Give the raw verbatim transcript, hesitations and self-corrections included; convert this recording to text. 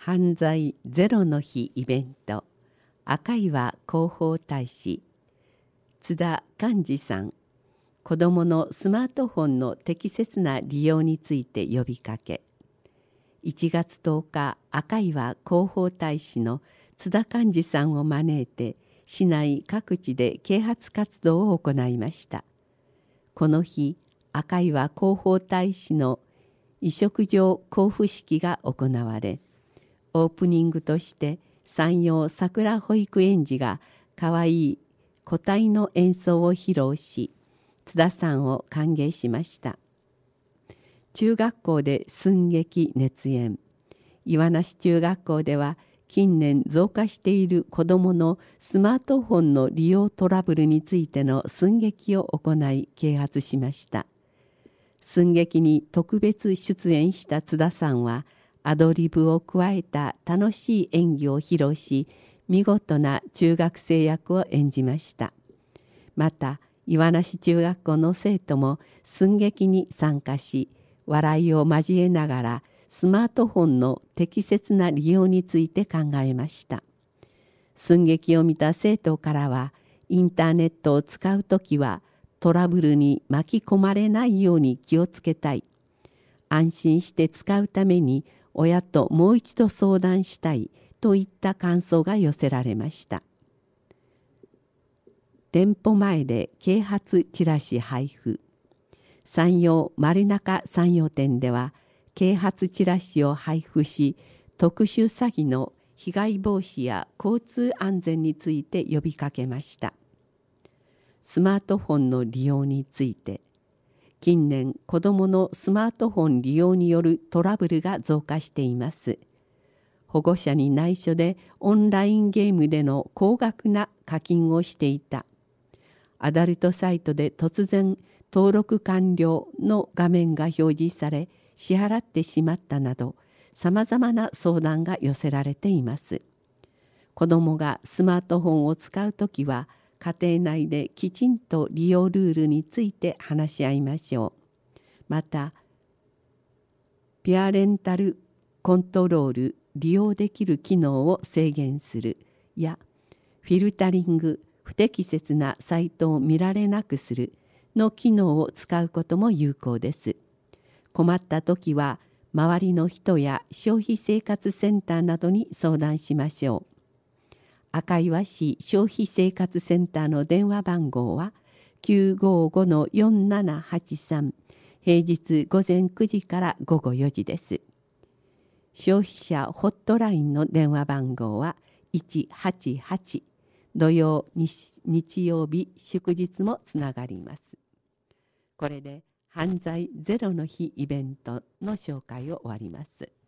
犯罪ゼロの日イベント、赤岩広報大使津田寛治さん、子どものスマートフォンの適切な利用について呼びかけ。いちがつとおか、赤岩広報大使の津田寛治さんを招いて市内各地で啓発活動を行いました。この日、赤岩広報大使の委嘱状交付式が行われ、オープニングとして山陽桜保育園児がかわいい個体の演奏を披露し、津田さんを歓迎しました。中学校で寸劇熱演。岩梨中学校では近年増加している子どものスマートフォンの利用トラブルについての寸劇を行い啓発しました。寸劇に特別出演した津田さんはアドリブを加えた楽しい演技を披露し、見事な中学生役を演じました。また岩梨中学校の生徒も寸劇に参加し、笑いを交えながらスマートフォンの適切な利用について考えました。寸劇を見た生徒からは、インターネットを使うときはトラブルに巻き込まれないように気をつけたい。安心して使うために親ともう一度相談したいといった感想が寄せられました。店舗前で啓発チラシ配布。山陽丸中山陽店では啓発チラシを配布し、特殊詐欺の被害防止や交通安全について呼びかけました。スマートフォンの利用について、近年子どものスマートフォン利用によるトラブルが増加しています。保護者に内緒でオンラインゲームでの高額な課金をしていた。アダルトサイトで突然登録完了の画面が表示され支払ってしまったなど、さまざまな相談が寄せられています。子どもがスマートフォンを使うときは、家庭内できちんと利用ルールについて話し合いましょう。また、ペアレンタルコントロール利用できる機能を制限するや、フィルタリング不適切なサイトを見られなくするの機能を使うことも有効です。困ったときは、周りの人や消費生活センターなどに相談しましょう。赤岩市消費生活センターの電話番号は きゅうごごのよんななはちさん、平日午前くじから午後よじです。消費者ホットラインの電話番号はいちはちはち、土曜、日曜日、祝日もつながります。これで犯罪ゼロの日イベントの紹介を終わります。